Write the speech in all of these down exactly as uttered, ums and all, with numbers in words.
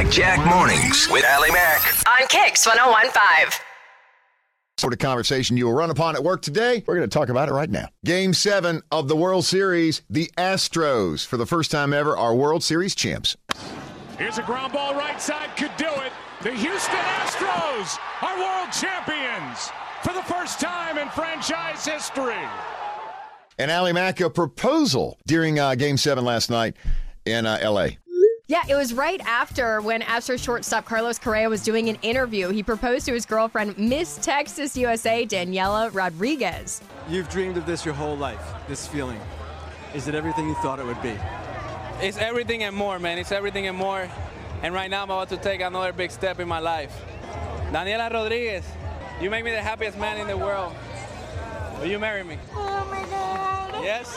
Cadillac Jack Mornings with Allie Mack on Kicks one oh one point five. Sort of conversation you will run upon at work today. We're going to talk about it right now. Game seven of the World Series. The Astros, for the first time ever, are World Series champs. Here's a ground ball right side, could do it. The Houston Astros are world champions for the first time in franchise history. And Allie Mack, a proposal during uh, Game seven last night in uh, L A Yeah, it was right after when Astros shortstop Carlos Correa was doing an interview. He proposed to his girlfriend, Miss Texas U S A, Daniela Rodriguez. You've dreamed of this your whole life, this feeling. Is it everything you thought it would be? It's everything and more, man. It's everything and more. And right now I'm about to take another big step in my life. Daniela Rodriguez, you make me the happiest man in the world. Will you marry me? Oh, my God. Yes?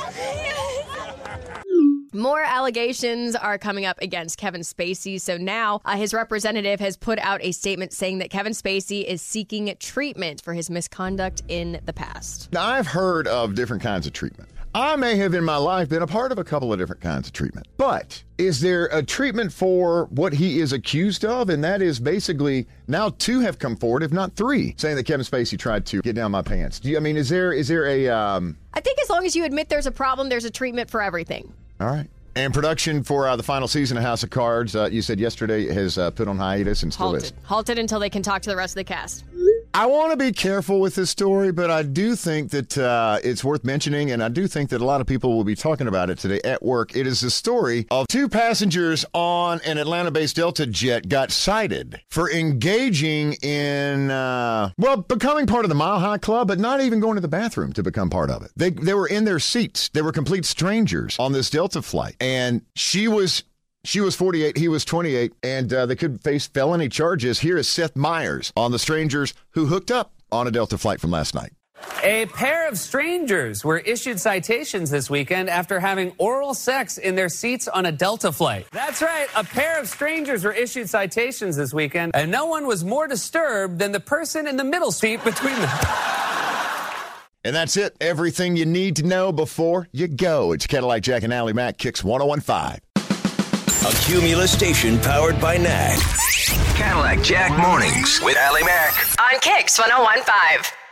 Yes. More allegations are coming up against Kevin Spacey. So now uh, his representative has put out a statement saying that Kevin Spacey is seeking treatment for his misconduct in the past. Now, I've heard of different kinds of treatment. I may have in my life been a part of a couple of different kinds of treatment. But is there a treatment for what he is accused of? And that is basically now two have come forward, if not three, saying that Kevin Spacey tried to get down my pants. Do you, I mean, is there is there a... Um... I think as long as you admit there's a problem, there's a treatment for everything. All right. And production for uh, the final season of House of Cards, uh, you said yesterday, has uh, put on hiatus and still Halted. is. Halted until they can talk to the rest of the cast. I want to be careful with this story, but I do think that uh, it's worth mentioning, and I do think that a lot of people will be talking about it today at work. It is the story of two passengers on an Atlanta-based Delta jet got cited for engaging in, uh, well, becoming part of the Mile High Club, but not even going to the bathroom to become part of it. They, they were in their seats. They were complete strangers on this Delta flight, and she was... She was forty-eight, he was twenty-eight, and uh, they could face felony charges. Here is Seth Meyers on the strangers who hooked up on a Delta flight from last night. A pair of strangers were issued citations this weekend after having oral sex in their seats on a Delta flight. That's right, a pair of strangers were issued citations this weekend, and no one was more disturbed than the person in the middle seat between them. And that's it. Everything you need to know before you go. It's Cadillac Jack and Allie Mack, Kicks one oh one point five. A Cumulus station powered by N A C. Cadillac Jack Mornings with Allie Mack on Kicks one oh one point five.